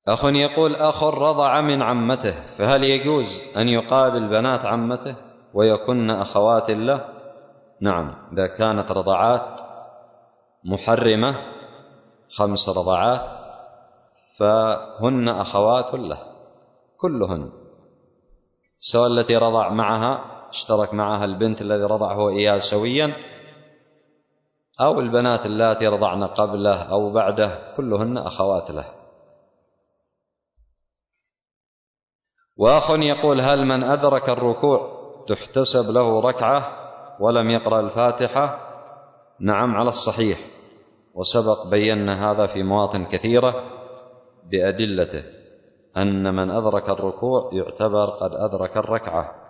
أخ يقول: أخ رضع من عمته، فهل يجوز أن يقابل بنات عمته ويكن أخوات له؟ نعم، إذا كانت رضعات محرمة 5 رضعات فهن أخوات له كلهن، سواء التي رضع معها اشترك معها البنت الذي رضعه إياه سويا، أو البنات اللاتي رضعن قبله أو بعده، كلهن أخوات له. وأخ يقول: هل من أدرك الركوع تحتسب له ركعة ولم يقرأ الفاتحة؟ نعم، على الصحيح، وسبق بينا هذا في مواطن كثيرة بأدلته، أن من أدرك الركوع يعتبر قد أدرك الركعة.